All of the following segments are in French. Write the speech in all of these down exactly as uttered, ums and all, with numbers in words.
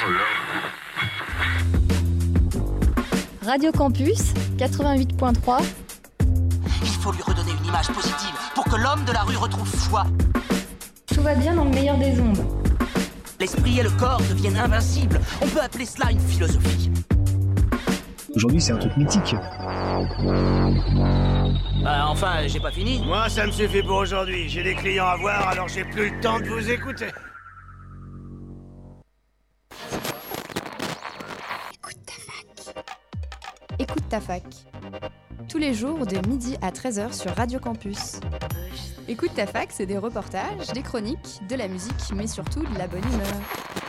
Radio Campus, quatre-vingt-huit point trois. Il faut lui redonner une image positive pour que l'homme de la rue retrouve foi. Tout va bien dans le meilleur des ondes. L'esprit et le corps deviennent invincibles. On peut appeler cela une philosophie. Aujourd'hui, c'est un truc mythique. Bah, enfin, j'ai pas fini. Moi, ça me suffit pour aujourd'hui. J'ai des clients à voir, alors j'ai plus le temps de vous écouter. Écoute ta fac. Écoute ta fac. Tous les jours de midi à treize heures sur Radio Campus. Écoute ta fac, c'est des reportages, des chroniques, de la musique, mais surtout de la bonne humeur.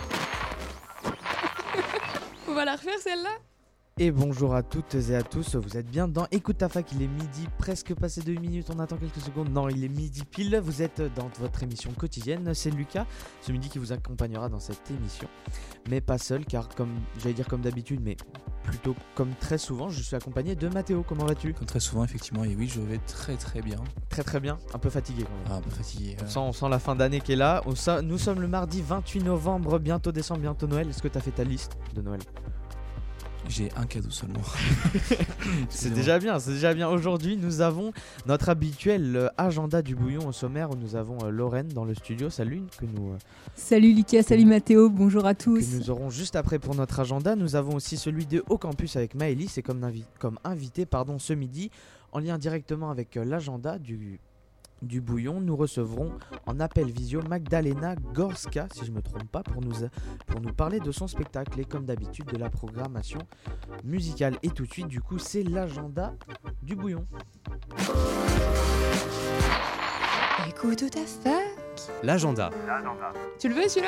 On va la refaire celle-là ? Et bonjour à toutes et à tous, vous êtes bien dans Écoute ta fac, il est midi, presque passé deux minutes, on attend quelques secondes, non il est midi pile, vous êtes dans votre émission quotidienne, c'est Lucas, ce midi qui vous accompagnera dans cette émission, mais pas seul car comme, j'allais dire comme d'habitude, mais plutôt comme très souvent, je suis accompagné de Mathéo, comment vas-tu ? Comme très souvent effectivement, et oui je vais très très bien. Très très bien, un peu fatigué quand même. Ah, un peu fatigué. On, euh... sent, on sent la fin d'année qui est là, on sent, nous sommes le mardi vingt-huit novembre, bientôt décembre, bientôt Noël, est-ce que tu as fait ta liste de Noël ? J'ai un cadeau seulement. C'est déjà bien, c'est déjà bien. Aujourd'hui, nous avons notre habituel agenda du bouillon au sommaire où nous avons euh, Lorraine dans le studio. Salut, que nous. Euh, salut Lucas, salut Mathéo, bonjour à tous. Que nous aurons juste après pour notre agenda. Nous avons aussi celui de Haut Campus avec Maëlys et comme, invi- comme invité pardon, ce midi, en lien directement avec euh, l'agenda du. Du bouillon, nous recevrons en appel visio Magdalena Gorska, si je ne me trompe pas, pour nous, pour nous parler de son spectacle et comme d'habitude de la programmation musicale. Et tout de suite, du coup, c'est l'agenda du bouillon. Écoute ta fac. L'agenda. Tu le veux celui-là ?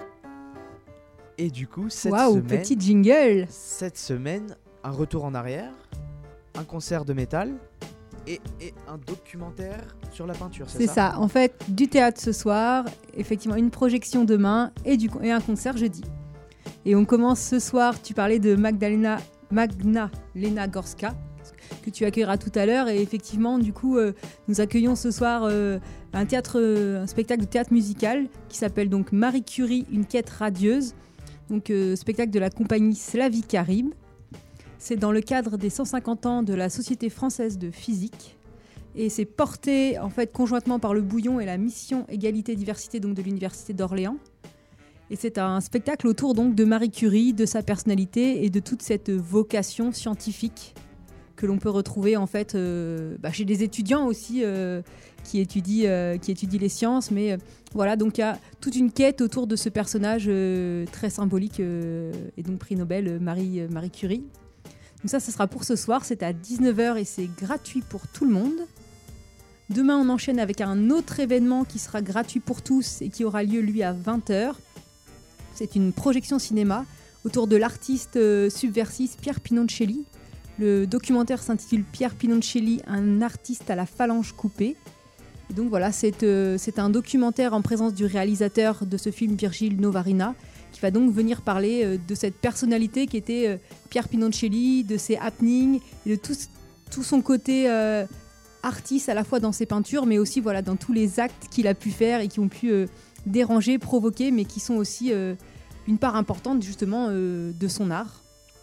Et du coup, cette Waouh, semaine, petit jingle. Cette semaine, un retour en arrière, un concert de métal. Et, et un documentaire sur la peinture, c'est, c'est ça ? C'est ça, en fait, du théâtre ce soir, effectivement une projection demain et, du, et un concert jeudi. Et on commence ce soir, tu parlais de Magdalena, Magdalena Gorska, que tu accueilleras tout à l'heure. Et effectivement, du coup, euh, nous accueillons ce soir euh, un, théâtre, euh, un spectacle de théâtre musical qui s'appelle donc Marie Curie, une quête radieuse. Donc, euh, spectacle de la compagnie Slavie Caribe. C'est dans le cadre des cent cinquante ans de la Société française de physique et c'est porté en fait conjointement par le Bouillon et la mission Égalité Diversité donc de l'Université d'Orléans. Et c'est un spectacle autour donc de Marie Curie, de sa personnalité et de toute cette vocation scientifique que l'on peut retrouver en fait euh, bah, chez des étudiants aussi euh, qui étudient euh, qui étudient les sciences. Mais euh, voilà, donc il y a toute une quête autour de ce personnage euh, très symbolique euh, et donc prix Nobel Marie euh, Marie Curie. Donc ça, ça sera pour ce soir, c'est à dix-neuf heures et c'est gratuit pour tout le monde. Demain, on enchaîne avec un autre événement qui sera gratuit pour tous et qui aura lieu, lui, à vingt heures. C'est une projection cinéma autour de l'artiste euh, subversif Pierre Pinoncelli. Le documentaire s'intitule Pierre Pinoncelli, un artiste à la phalange coupée. Et donc voilà, c'est, euh, c'est un documentaire en présence du réalisateur de ce film, Virgile Novarina, qui va donc venir parler euh, de cette personnalité qui était euh, Pierre Pinoncelli, de ses happenings, et de tout, tout son côté euh, artiste à la fois dans ses peintures, mais aussi voilà, dans tous les actes qu'il a pu faire et qui ont pu euh, déranger, provoquer, mais qui sont aussi euh, une part importante justement euh, de son art.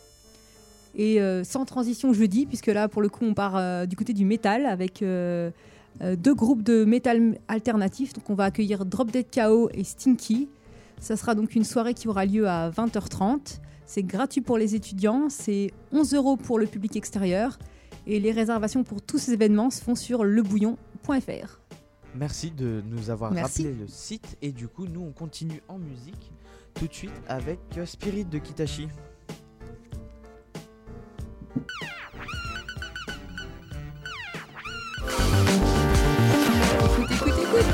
Et euh, sans transition jeudi, puisque là pour le coup on part euh, du côté du métal avec euh, euh, deux groupes de métal alternatif. Donc on va accueillir Drop Dead K O et Stinky. Ça sera donc une soirée qui aura lieu à vingt heures trente. C'est gratuit pour les étudiants, c'est onze euros pour le public extérieur. Et les réservations pour tous ces événements se font sur lebouillon point f r. Merci de nous avoir Merci. rappelé le site. Et du coup, nous, on continue en musique tout de suite avec Spirit de Kitachi. Écoute, écoute, écoute.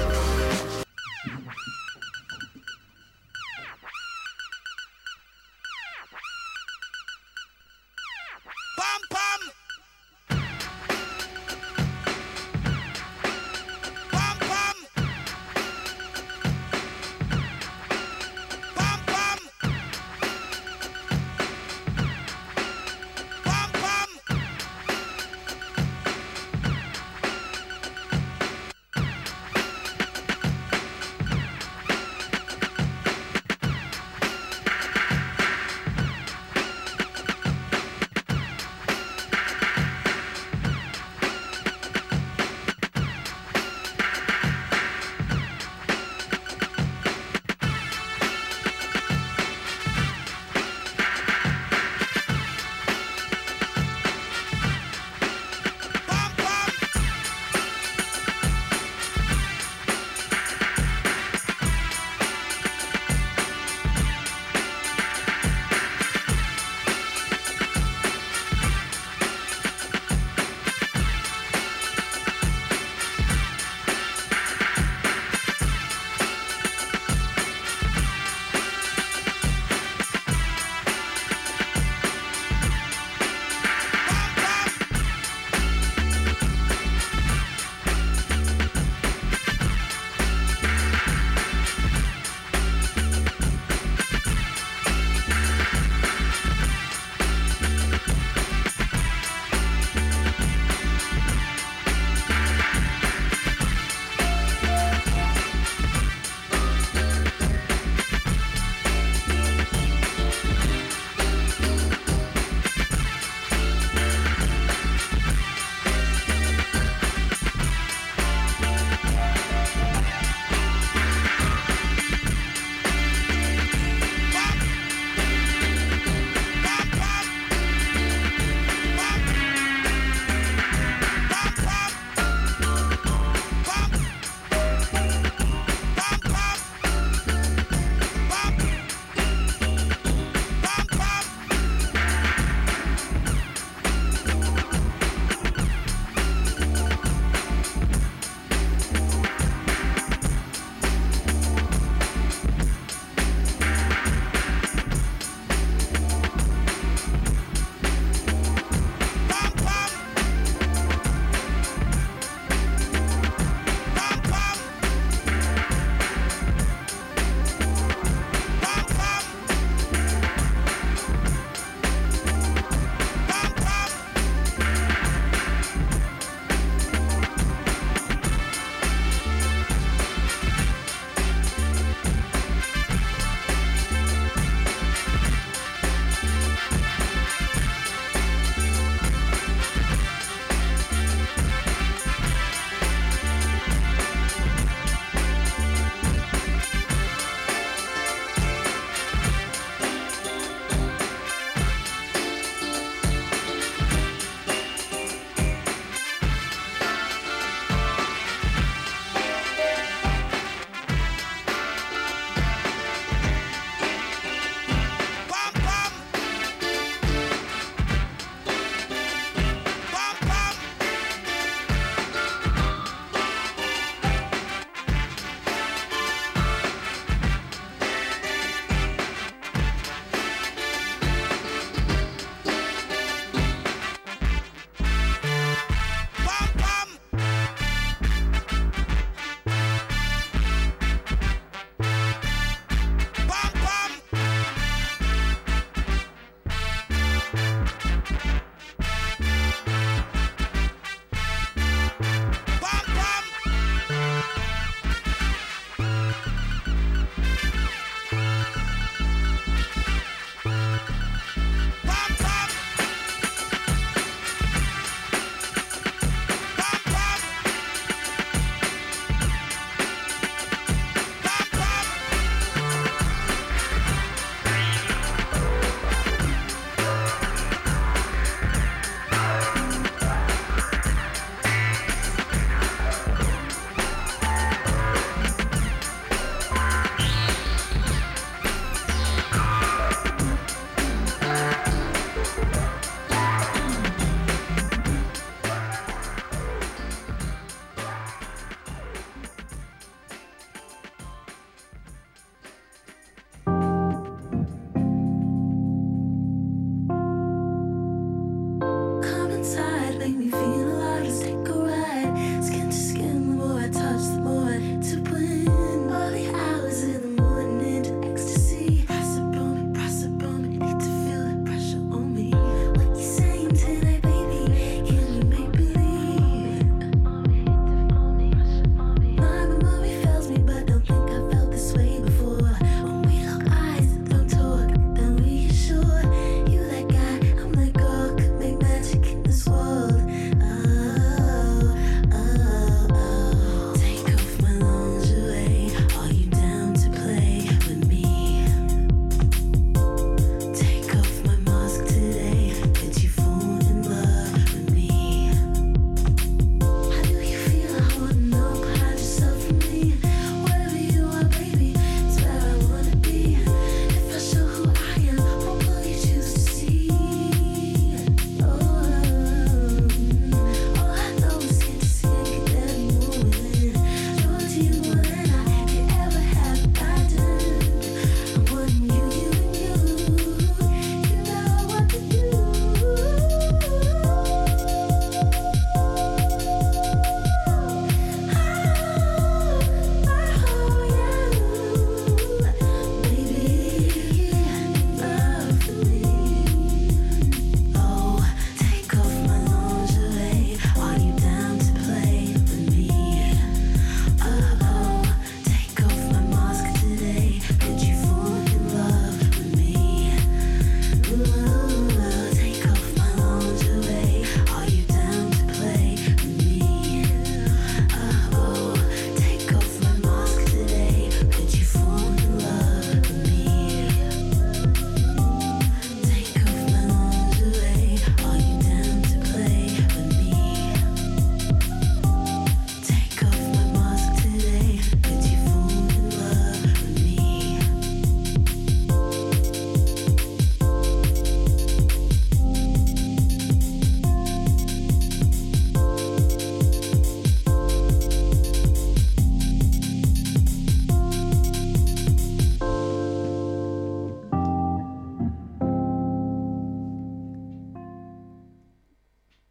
Pam pam.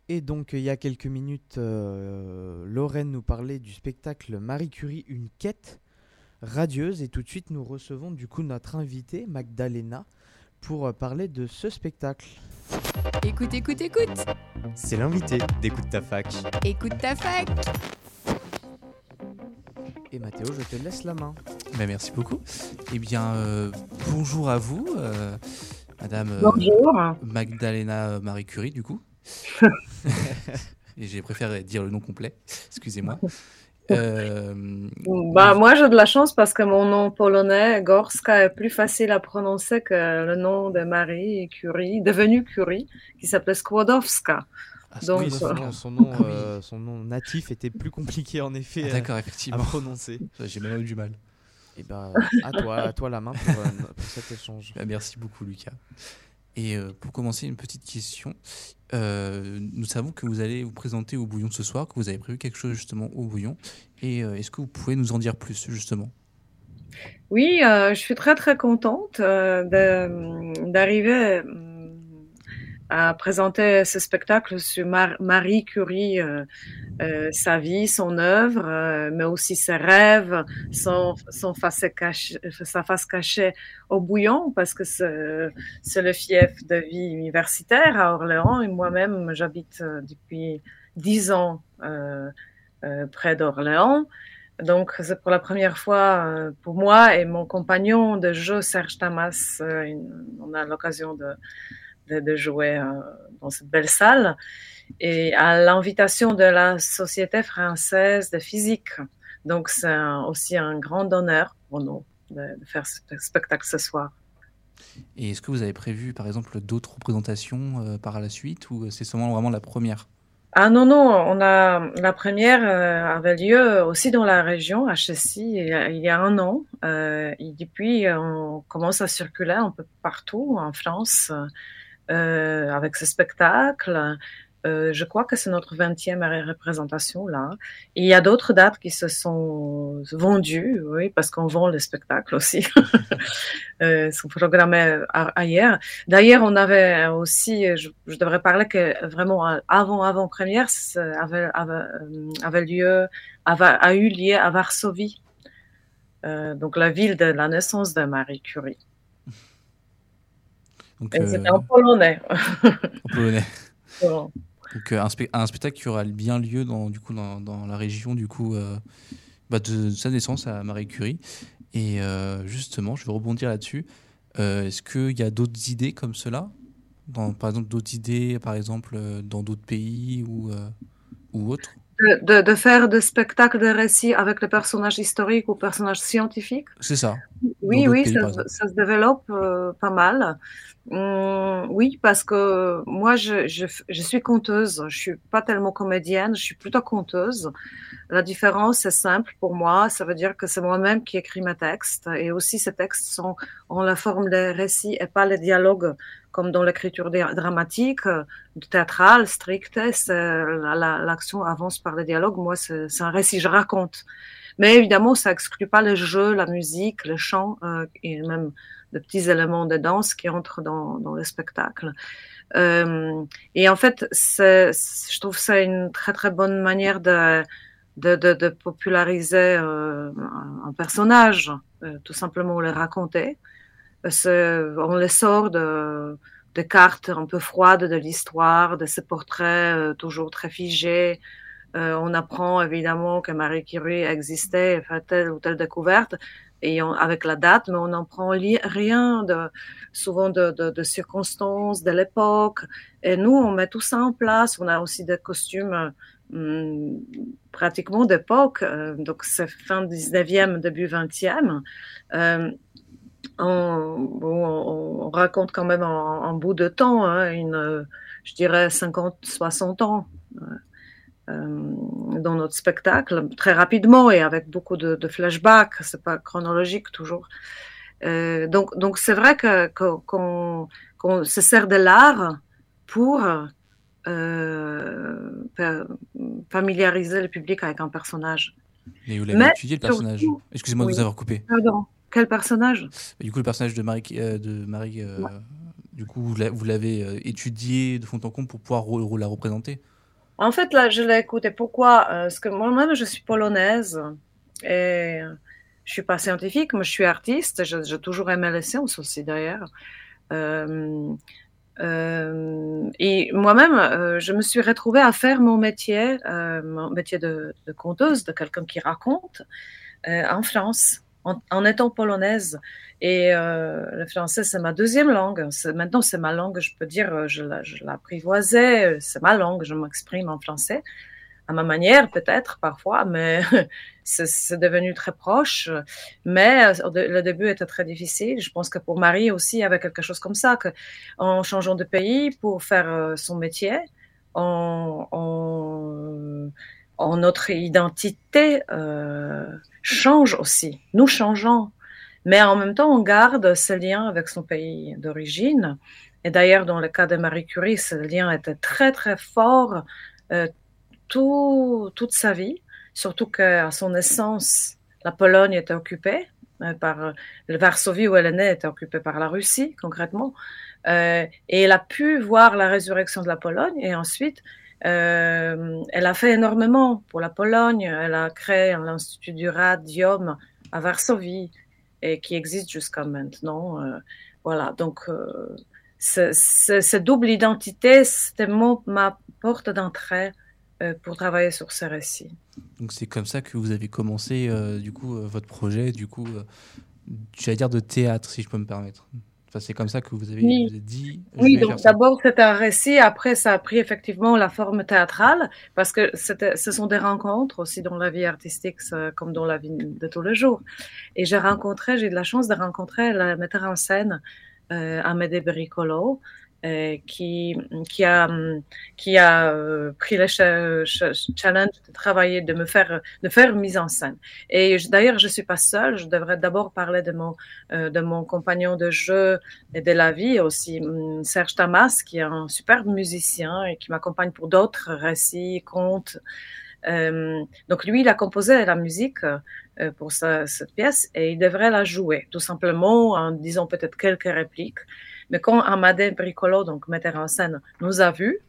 Et donc, il y a quelques minutes, euh, Lorraine nous parlait du spectacle Marie Curie, une quête radieuse. Et tout de suite, nous recevons du coup notre invitée, Magdalena, pour euh, parler de ce spectacle. Écoute, écoute, écoute. C'est l'invité d'Écoute ta fac. Écoute ta fac. Et Mathéo, je te laisse la main. Ben, merci beaucoup. Eh bien, euh, bonjour à vous, euh, Madame euh, Bonjour. Magdalena Marie Curie, du coup. Et j'ai préféré dire le nom complet, excusez-moi. Euh, Bah, moi, j'ai de la chance parce que mon nom polonais, Gorska, est plus facile à prononcer que le nom de Marie Curie, devenue Curie, qui s'appelait Skłodowska. Ah, Donc, oui, son, nom, son, nom, ah, euh, oui. son nom natif était plus compliqué en effet ah, d'accord, euh, effectivement. à prononcer. J'ai même eu du mal. Et bah, à toi, à toi la main pour, euh, pour cet échange. Bah, merci beaucoup, Lucas. Et euh, pour commencer, une petite question. Euh, nous savons que vous allez vous présenter au Bouillon ce soir, que vous avez prévu quelque chose justement au Bouillon. Et euh, est-ce que vous pouvez nous en dire plus justement ? Oui, euh, je suis très très contente euh, de, d'arriver à présenter ce spectacle sur Mar- Marie Curie, euh, euh, sa vie, son œuvre, euh, mais aussi ses rêves, son, son face cachée, sa face cachée au Bouillon, parce que c'est, c'est le fief de vie universitaire à Orléans, et moi-même j'habite depuis dix ans euh, euh, près d'Orléans. Donc c'est pour la première fois euh, pour moi et mon compagnon de jeu Serge Tamas, euh, une, on a l'occasion de de jouer euh, dans cette belle salle, et à l'invitation de la Société française de physique. Donc c'est un, aussi un grand honneur pour nous de, de faire ce spectacle ce soir. Et est-ce que vous avez prévu par exemple d'autres représentations euh, par la suite, ou c'est seulement vraiment la première ? Ah non, non, on a, la première euh, avait lieu aussi dans la région, à Chessy, il y a, il y a un an. Euh, et depuis, on commence à circuler un peu partout en France, Euh, avec ce spectacle. Euh, je crois que c'est notre vingtième représentation là. Et il y a d'autres dates qui se sont vendues, oui, parce qu'on vend le spectacle aussi. euh, sont programmés ailleurs. D'ailleurs, on avait aussi, je, je devrais parler que vraiment avant avant première, avait, avait, avait lieu, avait, a eu lieu à Varsovie, euh, donc la ville de la naissance de Marie Curie. Donc, et euh, c'était en polonais. En polonais. Voilà. Donc euh, un, spe- un spectacle qui aura bien lieu dans, du coup, dans, dans la région du coup, euh, bah de, de sa naissance à Marie Curie. Et euh, justement, je vais rebondir là-dessus. Euh, est-ce qu'il y a d'autres idées comme cela dans, par exemple, d'autres idées, par exemple, euh, dans d'autres pays ou, euh, ou autres ? De, de, de faire des spectacles de récits avec les personnages historiques ou personnages scientifiques. C'est ça. Oui, oui, pays, ça, ça se développe euh, pas mal. Hum, oui, parce que moi, je, je, je suis conteuse. Je suis pas tellement comédienne, je suis plutôt conteuse. La différence, c'est simple pour moi. Ça veut dire que c'est moi-même qui écris mes textes. Et aussi, ces textes sont en la forme des récits et pas les dialogues, comme dans l'écriture dramatique, théâtrale, stricte. C'est, la, la, l'action avance par les dialogues. Moi, c'est, c'est un récit, je raconte. Mais évidemment, ça exclut pas le jeu, la musique, le chant euh, et même de petits éléments de danse qui entrent dans, dans le spectacle. Euh, et en fait, c'est, je trouve que c'est une très très bonne manière de, de, de, de populariser euh, un personnage, euh, tout simplement le raconter. C'est, on les sort de, de cartes un peu froides de l'histoire, de ces portraits euh, toujours très figés. Euh, on apprend évidemment que Marie Curie existait, fait telle ou telle découverte, et on, avec la date, mais on n'en prend li- rien de, souvent de, de, de circonstances de l'époque. Et nous, on met tout ça en place. On a aussi des costumes hum, pratiquement d'époque, euh, donc c'est fin dix-neuvième, début vingtième. Euh, on, bon, on, on raconte quand même en, en bout de temps, hein, une, je dirais cinquante, soixante ans. Dans notre spectacle, très rapidement et avec beaucoup de, de flashbacks, c'est pas chronologique toujours. Euh, donc, donc c'est vrai que, que, qu'on, qu'on se sert de l'art pour euh, familiariser le public avec un personnage. Mais vous l'avez Mais étudié le personnage. Surtout, excusez-moi oui. de vous avoir coupé. Pardon. Quel personnage ? Du coup, le personnage de Marie, euh, de Marie euh, ouais. Du coup, vous l'avez, vous l'avez étudié de fond en comble pour pouvoir re- la représenter. En fait, là, je l'ai écouté. Pourquoi? Euh, Parce que moi-même, je suis polonaise et je suis pas scientifique, mais je suis artiste. Je- J'ai toujours aimé les sciences aussi, d'ailleurs. Euh, euh, et moi-même, euh, je me suis retrouvée à faire mon métier, euh, mon métier de, de conteuse, de quelqu'un qui raconte, euh, en France, en, en étant polonaise. Et euh, le français, c'est ma deuxième langue. C'est- maintenant, c'est ma langue, je peux dire, euh, je la- je l'apprivoisais, c'est ma langue, je m'exprime en français, à ma manière peut-être parfois, mais c'est c'est devenu très proche. Mais euh, au dé- le début était très difficile. Je pense que pour Marie aussi, il y avait quelque chose comme ça, que en changeant de pays pour faire euh, son métier, on, on, on- notre identité euh, change aussi. Nous changeons, mais en même temps, on garde ce lien avec son pays d'origine. Et d'ailleurs, dans le cas de Marie Curie, ce lien était très très fort euh, tout, toute sa vie, surtout qu'à son naissance, la Pologne était occupée euh, par euh, le Varsovie où elle est née était occupée par la Russie concrètement. Euh, et elle a pu voir la résurrection de la Pologne et ensuite euh, elle a fait énormément pour la Pologne. Elle a créé l'Institut du Radium à Varsovie et qui existe jusqu'à maintenant. Euh, voilà, donc euh, ce, ce, ce double identité, c'était mon, ma porte d'entrée euh, pour travailler sur ces récits. Donc c'est comme ça que vous avez commencé euh, du coup euh, votre projet, du coup, euh, j'allais dire de théâtre si je peux me permettre. Enfin, c'est comme ça que vous avez, Oui, vous avez dit. Je oui, vais donc faire ça. d'abord c'était un récit, après ça a pris effectivement la forme théâtrale, parce que c'était, ce sont des rencontres aussi dans la vie artistique ça, comme dans la vie de tous les jours. Et j'ai rencontré, j'ai eu de la chance de rencontrer le metteur en scène euh, Amédée Bricolo, euh, qui, qui a, qui a euh, pris le ch- ch- challenge de travailler, de me faire, de faire une mise en scène. Et je- d'ailleurs, je suis pas seule, je devrais d'abord parler de mon, euh, de mon compagnon de jeu et de la vie aussi, hum, Serge Tamas, qui est un superbe musicien et qui m'accompagne pour d'autres récits, contes. Euh, donc lui, il a composé la musique euh, pour sa, cette pièce et il devrait la jouer, tout simplement en disant peut-être quelques répliques. Mais quand Amadé Bricolo, donc metteur en scène, nous a vus,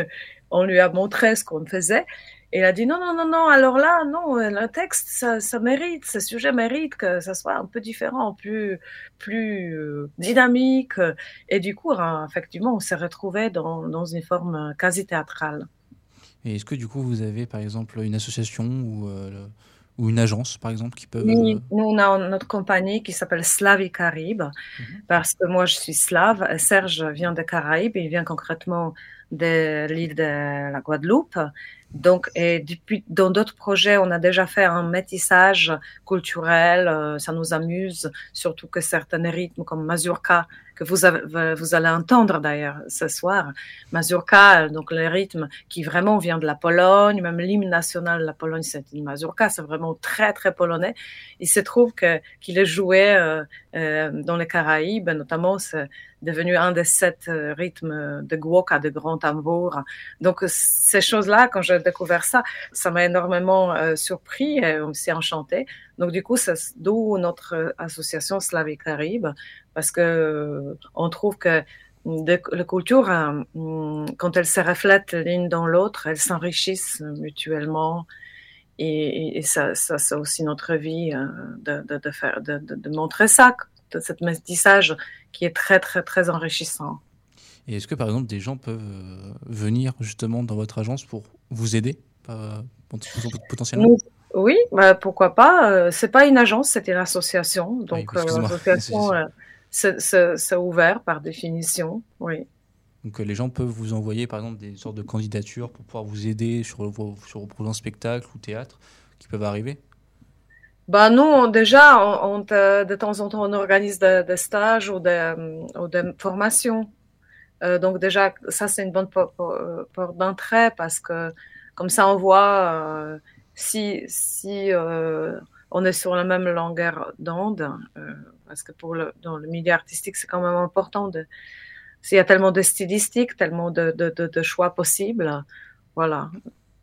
on lui a montré ce qu'on faisait. Et il a dit non, non, non, non, alors là, non, le texte, ça, ça mérite, ce sujet mérite que ça soit un peu différent, plus, plus euh, dynamique. Et du coup, hein, effectivement, on s'est retrouvés dans, dans une forme quasi théâtrale. Et est-ce que du coup vous avez par exemple une association ou, euh, le- ou une agence par exemple qui peuvent. Oui, euh, nous, on a notre compagnie qui s'appelle Slavi Caraïbes, parce que moi, je suis slave. et Serge vient des Caraïbes, il vient concrètement de l'île de la Guadeloupe. Donc, et depuis, dans d'autres projets, on a déjà fait un métissage culturel, euh, ça nous amuse, surtout que certains rythmes comme Mazurka, que vous, avez, vous allez entendre d'ailleurs ce soir, Mazurka, donc le rythme qui vraiment vient de la Pologne, même l'hymne national de la Pologne, c'est une Mazurka, c'est vraiment très, très polonais. Il se trouve que, qu'il est joué euh, euh, dans les Caraïbes, notamment c'est devenu un des sept euh, rythmes de Gwoka, de grand tambour. Donc ces choses-là, quand j'ai découvert ça, ça m'a énormément euh, surpris et aussi enchanté. Donc du coup, c'est d'où notre association Slavi Caraïbes, parce que euh, on trouve que de, la culture, euh, quand elles se reflètent l'une dans l'autre, elles s'enrichissent mutuellement. Et, et ça, ça c'est aussi notre vie euh, de, de, de, faire, de, de, de montrer ça, de cet métissage qui est très, très, très enrichissant. Et est-ce que par exemple des gens peuvent euh, venir justement dans votre agence pour vous aider euh, potentiellement? Nous, oui, bah, pourquoi pas. Euh, c'est pas une agence, c'est une association. Donc, oui, euh, l'association, euh, c'est, c'est, c'est ouvert par définition. Oui. Donc euh, les gens peuvent vous envoyer par exemple des sortes de candidatures pour pouvoir vous aider sur vos, sur vos projets spectacles ou théâtre qui peuvent arriver? Bah nous, on, déjà, on, on te, de temps en temps, on organise des de stages ou des de formations. Euh, donc déjà, ça, c'est une bonne porte, porte d'entrée parce que comme ça, on voit euh, si, si euh, on est sur la même longueur d'onde. Euh, parce que pour le, dans le milieu artistique, c'est quand même important de... S'il y a tellement de stylistiques, tellement de, de, de, de choix possibles. Voilà.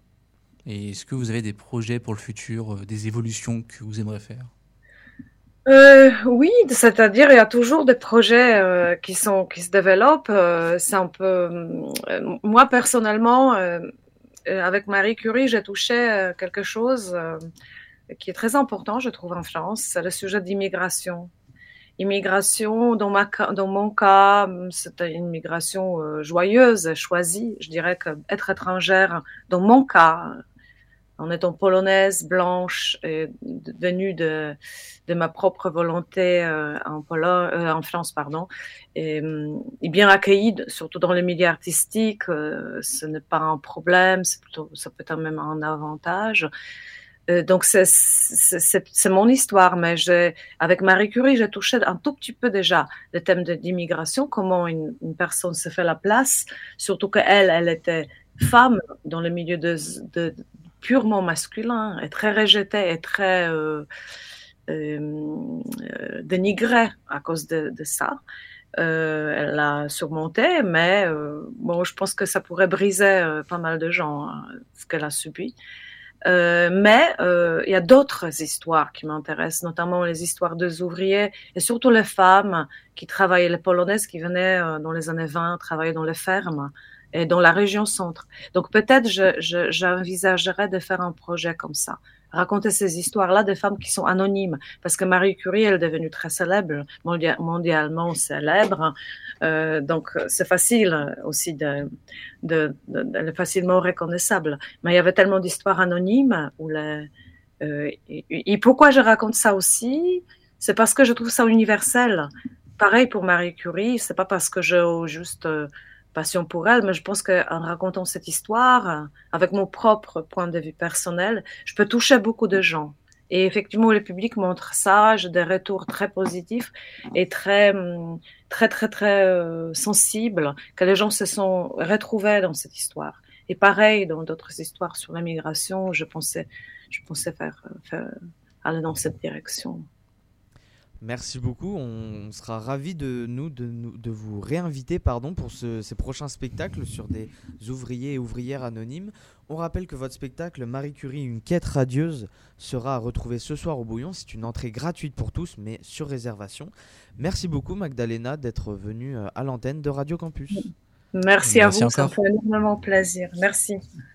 Et est-ce que vous avez des projets pour le futur, euh, des évolutions que vous aimeriez faire? euh, Oui, c'est-à-dire il y a toujours des projets euh, qui sont qui se développent. Euh, c'est un peu euh, moi personnellement, euh, euh, avec Marie Curie, j'ai touché euh, quelque chose euh, qui est très important, je trouve, en France, c'est le sujet d'immigration. Immigration, dans, ma, dans mon cas, c'était une migration euh, joyeuse, choisie. Je dirais qu'être étrangère, dans mon cas, en étant polonaise, blanche, et venue de, de ma propre volonté euh, en, Polo- euh, en France, pardon, et, et bien accueillie, surtout dans le milieu artistique, euh, ce n'est pas un problème, c'est plutôt, ça peut être même un avantage. Euh, donc c'est, c'est, c'est, c'est mon histoire, mais j'ai, avec Marie Curie, j'ai touché un tout petit peu déjà le thème de, d'immigration, comment une, une personne se fait la place, surtout qu'elle, elle était femme dans le milieu de, de purement masculin, et très rejeté et très euh, euh, dénigré à cause de, de ça. Euh, elle l'a surmonté, mais euh, bon, je pense que ça pourrait briser euh, pas mal de gens, hein, ce qu'elle a subi. Euh, mais euh, il y a d'autres histoires qui m'intéressent, notamment les histoires des ouvriers et surtout les femmes qui travaillaient, les Polonaises qui venaient euh, dans les années vingt travailler dans les fermes et dans la région centre. Donc peut-être je, je, j'envisagerais de faire un projet comme ça, raconter ces histoires-là des femmes qui sont anonymes, parce que Marie Curie, elle est devenue très célèbre, mondia- mondialement célèbre, euh, donc c'est facile aussi de, de, de, de facilement reconnaissable. Mais il y avait tellement d'histoires anonymes où les, euh, et, et pourquoi je raconte ça aussi, c'est parce que je trouve ça universel. Pareil pour Marie Curie, c'est pas parce que j'ai juste euh, passion pour elle, mais je pense qu'en racontant cette histoire, avec mon propre point de vue personnel, je peux toucher beaucoup de gens. Et effectivement, le public montre ça, j'ai des retours très positifs et très, très, très, très euh, sensibles, que les gens se sont retrouvés dans cette histoire. Et pareil, dans d'autres histoires sur la migration, je pensais, je pensais faire, faire aller dans cette direction. Merci beaucoup, on sera ravis de, nous, de, nous, de vous réinviter pardon, pour ce, ces prochains spectacles sur des ouvriers et ouvrières anonymes. On rappelle que votre spectacle Marie Curie, une quête radieuse sera à retrouver ce soir au Bouillon. C'est une entrée gratuite pour tous, mais sur réservation. Merci beaucoup Magdalena d'être venue à l'antenne de Radio Campus. Merci, Merci à vous, encore. Ça me fait énormément plaisir. Merci.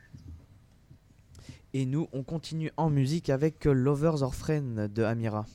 Et nous, on continue en musique avec Lovers or Friends de Amira.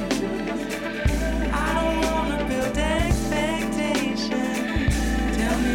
Tell me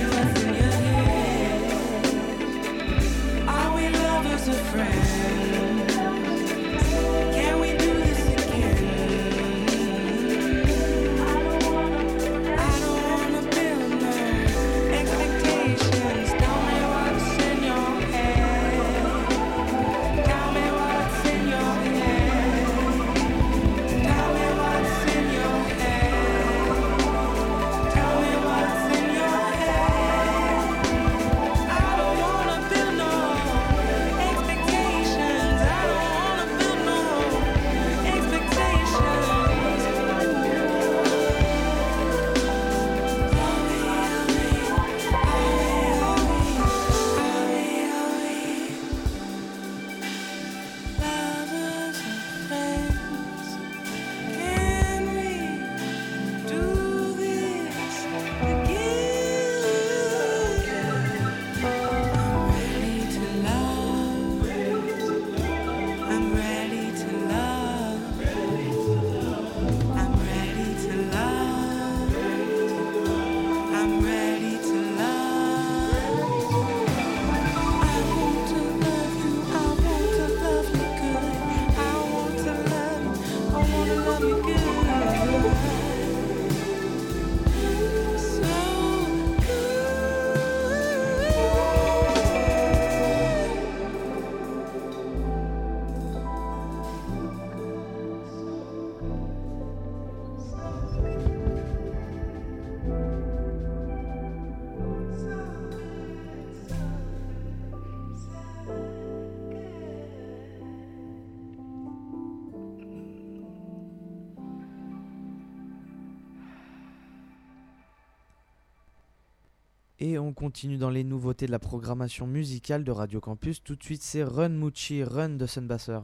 Et on continue dans les nouveautés de la programmation musicale de Radio Campus. Tout de suite, c'est Run Mucci, Run de Sunbasser.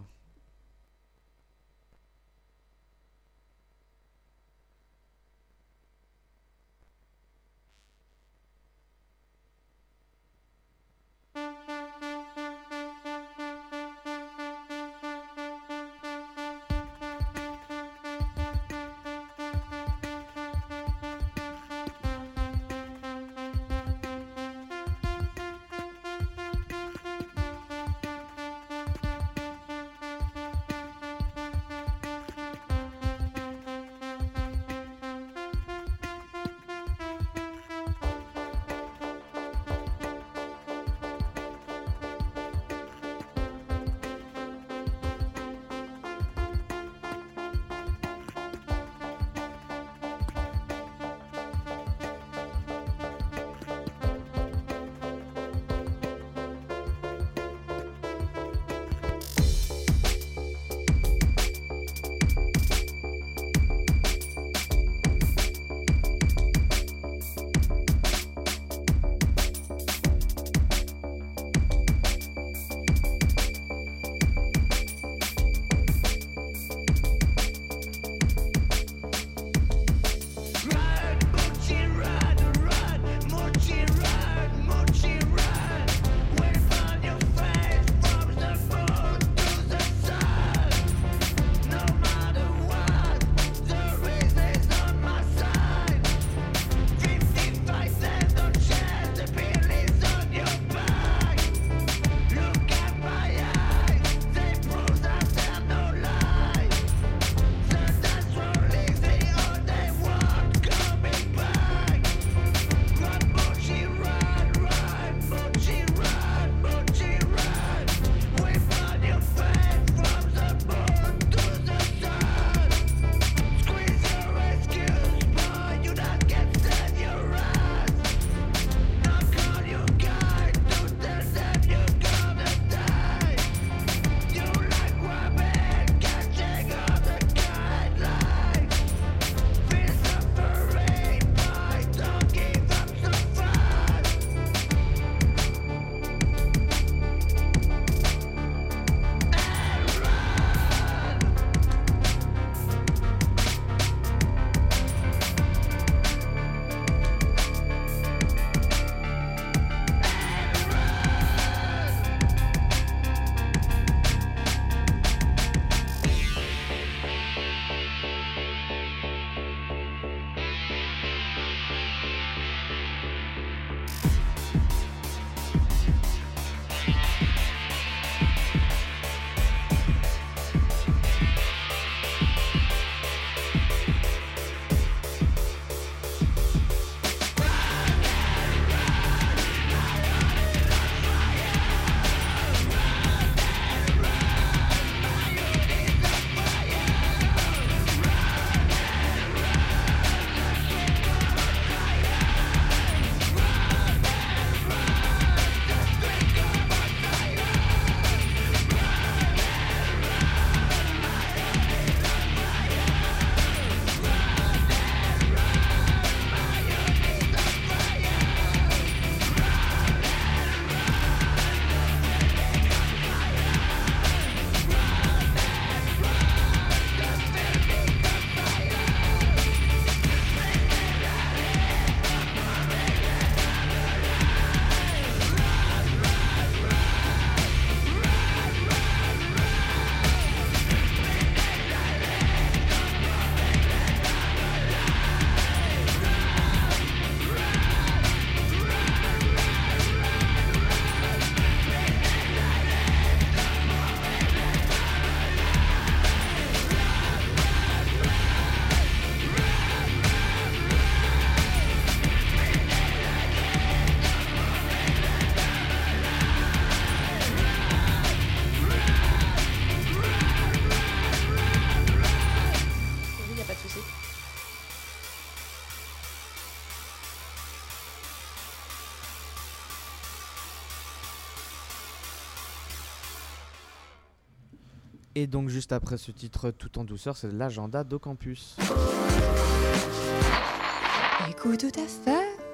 Et donc juste après ce titre tout en douceur, c'est l'agenda d'Ocampus. Écoute ta fac.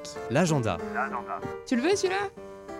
L'agenda. Tu le veux celui-là?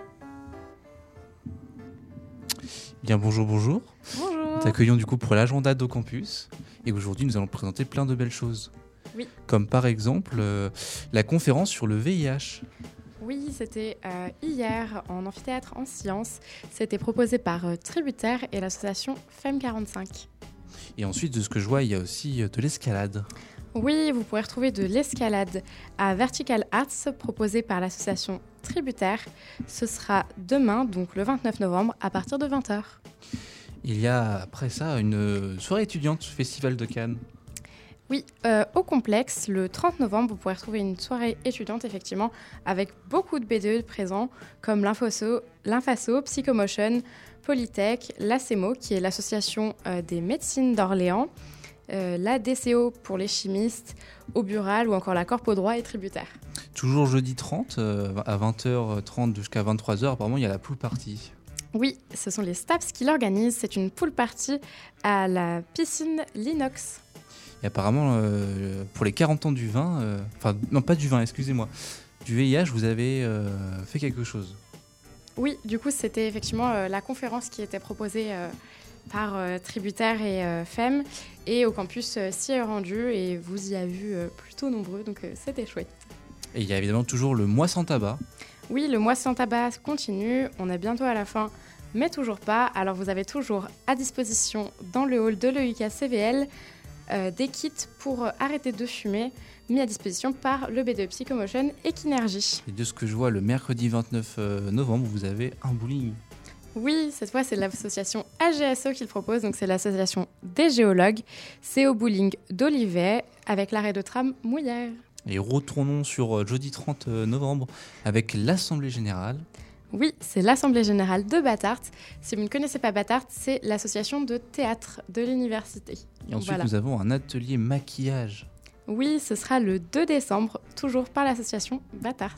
Bien bonjour, bonjour. Bonjour. Nous t'accueillons du coup pour l'agenda d'Ocampus. Et aujourd'hui, nous allons présenter plein de belles choses. Oui. Comme par exemple euh, la conférence sur le V I H. Oui, c'était euh, hier en amphithéâtre en sciences. C'était proposé par euh, Tributaire et l'association F E M quarante-cinq. Et ensuite, de ce que je vois, il y a aussi euh, de l'escalade. Oui, vous pourrez retrouver de l'escalade à Vertical Arts proposé par l'association Tributaire. Ce sera demain, donc le vingt-neuf novembre, à partir de vingt heures. Il y a après ça une soirée étudiante Festival de Cannes. Oui, euh, au complexe, le trente novembre, vous pourrez retrouver une soirée étudiante, effectivement, avec beaucoup de B D E présents, comme l'Infoso, l'Infaso, Psychomotion, Polytech, l'ACEMO, qui est l'association euh, des médecines d'Orléans, euh, la D C O pour les chimistes, Aubural ou encore la Corpo Droit et Tributaire. Toujours jeudi trente, euh, à vingt heures trente jusqu'à vingt-trois heures, apparemment il y a la pool party. Oui, ce sont les STAPS qui l'organisent, c'est une pool party à la piscine Linox. Et apparemment, euh, pour les quarante ans du vin, euh, enfin non pas du vin, excusez-moi, du V I H, vous avez euh, fait quelque chose. Oui, du coup c'était effectivement euh, la conférence qui était proposée euh, par euh, Tributaire et euh, F E M, et au campus euh, s'y est rendu et vous y avez vu euh, plutôt nombreux, donc euh, c'était chouette. Et il y a évidemment toujours le mois sans tabac. Oui, le mois sans tabac continue, on est bientôt à la fin, mais toujours pas. Alors vous avez toujours à disposition dans le hall de l'E U K C V L euh, des kits pour euh, arrêter de fumer, mis à disposition par le B D E Psychomotion et Kinergy. Et de ce que je vois, le mercredi vingt-neuf novembre, vous avez un bowling. Oui, cette fois c'est l'association A G S O qui le propose, donc c'est l'association des géologues. C'est au bowling d'Olivet avec l'arrêt de tram Mouillère. Et retournons sur euh, jeudi trente novembre avec l'Assemblée Générale. Oui, c'est l'Assemblée Générale de Bathart. Si vous ne connaissez pas Bathart, c'est l'association de théâtre de l'université. Et ensuite, voilà. Nous avons un atelier maquillage. Oui, ce sera le deux décembre, toujours par l'association Bathart.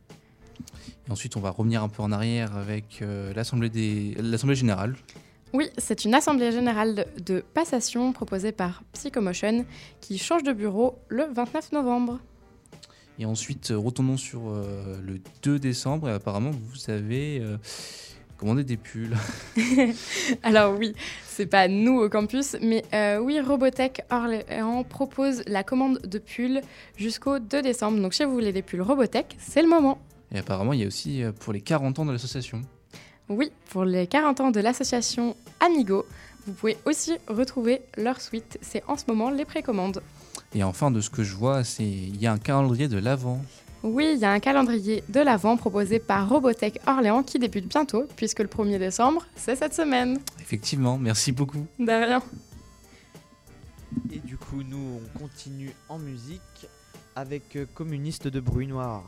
Et ensuite, on va revenir un peu en arrière avec euh, l'Assemblée, des... l'Assemblée Générale. Oui, c'est une Assemblée Générale de, de passation proposée par Psychomotion qui change de bureau le vingt-neuf novembre. Et ensuite, retournons sur euh, le deux décembre. Et apparemment, vous avez euh, commandé des pulls. Alors oui, c'est pas nous au campus, mais euh, oui, Robotech Orléans propose la commande de pulls jusqu'au deux décembre. Donc si vous voulez des pulls Robotech, c'est le moment. Et apparemment, il y a aussi euh, pour les quarante ans de l'association. Oui, pour les quarante ans de l'association Amigo, vous pouvez aussi retrouver leur suite. C'est en ce moment les précommandes. Et enfin, de ce que je vois, c'est il y a un calendrier de l'Avent. Oui, il y a un calendrier de l'Avent proposé par Robotech Orléans qui débute bientôt, puisque le premier décembre, c'est cette semaine. Effectivement, merci beaucoup. De rien. Et du coup, nous, on continue en musique avec euh, Communiste de Bruit Noir.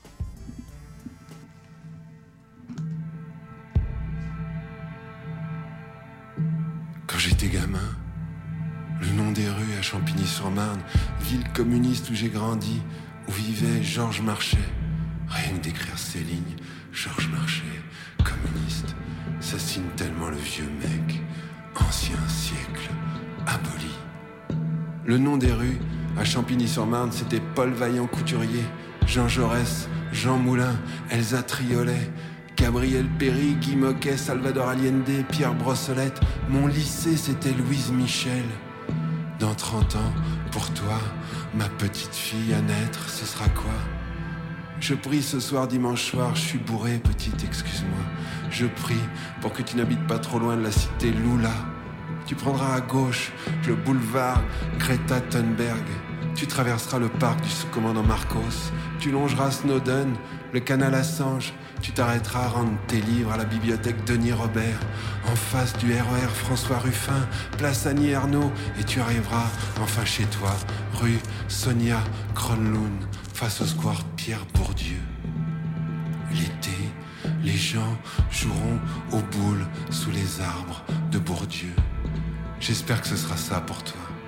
Quand j'étais gamin, le nom des rues à Champigny-sur-Marne, ville communiste où j'ai grandi, où vivait Georges Marchais. Rien que d'écrire ces lignes, Georges Marchais, communiste, ça signe tellement le vieux mec, ancien siècle, aboli. Le nom des rues à Champigny-sur-Marne, c'était Paul Vaillant Couturier, Jean Jaurès, Jean Moulin, Elsa Triolet, Gabriel Péry, Guy Moquet, Salvador Allende, Pierre Brossolette. Mon lycée, c'était Louise Michel. Dans trente ans, pour toi, ma petite fille à naître, ce sera quoi? Je prie ce soir, dimanche soir, je suis bourré, petite, excuse-moi. Je prie pour que tu n'habites pas trop loin de la cité Lula. Tu prendras à gauche le boulevard Greta Thunberg. Tu traverseras le parc du sous-commandant Marcos. Tu longeras Snowden, le canal Assange. Tu t'arrêteras à rendre tes livres à la bibliothèque Denis Robert. En face du R E R François Ruffin, place Annie Ernaux. Et tu arriveras enfin chez toi, rue Sonia Kronlund, face au square Pierre Bourdieu. L'été, les gens joueront aux boules sous les arbres de Bourdieu. J'espère que ce sera ça pour toi.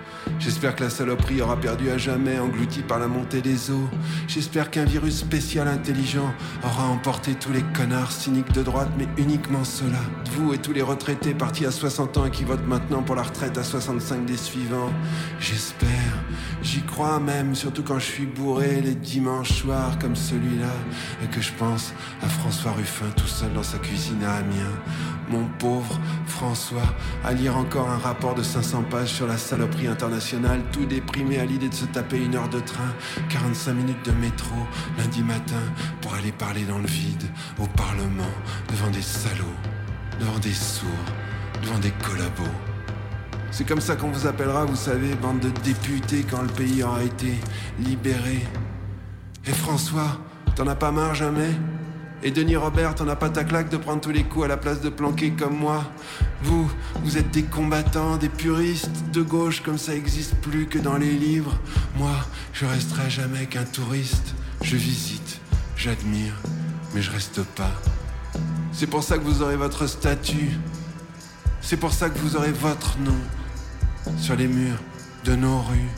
J'espère que la saloperie aura perdu à jamais, engloutie par la montée des eaux. J'espère qu'un virus spécial intelligent aura emporté tous les connards cyniques de droite, mais uniquement ceux-là. Vous et tous les retraités partis à soixante ans et qui votent maintenant pour la retraite à soixante-cinq des suivants. J'espère, j'y crois même, surtout quand je suis bourré les dimanches soirs comme celui-là, et que je pense à François Ruffin tout seul dans sa cuisine à Amiens. Mon pauvre François, à lire encore un rapport de cinq cents pages sur la saloperie internationale, tout déprimé à l'idée de se taper une heure de train, quarante-cinq minutes de métro, lundi matin, pour aller parler dans le vide, au Parlement, devant des salauds, devant des sourds, devant des collabos. C'est comme ça qu'on vous appellera, vous savez, bande de députés, quand le pays aura été libéré. Et François, t'en as pas marre jamais ? Et Denis Robert, t'en as pas ta claque de prendre tous les coups à la place de planquer comme moi? Vous, vous êtes des combattants, des puristes de gauche comme ça existe plus que dans les livres. Moi, je resterai à jamais qu'un touriste. Je visite, j'admire, mais je reste pas. C'est pour ça que vous aurez votre statue. C'est pour ça que vous aurez votre nom sur les murs de nos rues.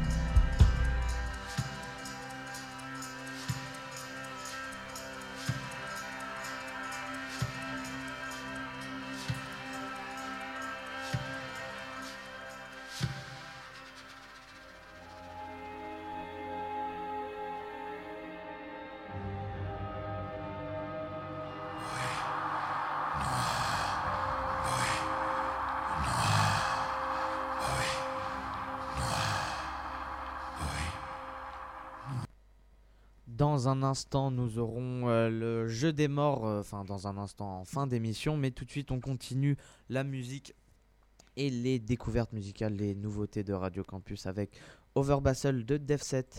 Dans un instant, nous aurons euh, le jeu des morts, enfin euh, dans un instant en fin d'émission, mais tout de suite on continue la musique et les découvertes musicales, les nouveautés de Radio Campus avec Overbastle de Defset.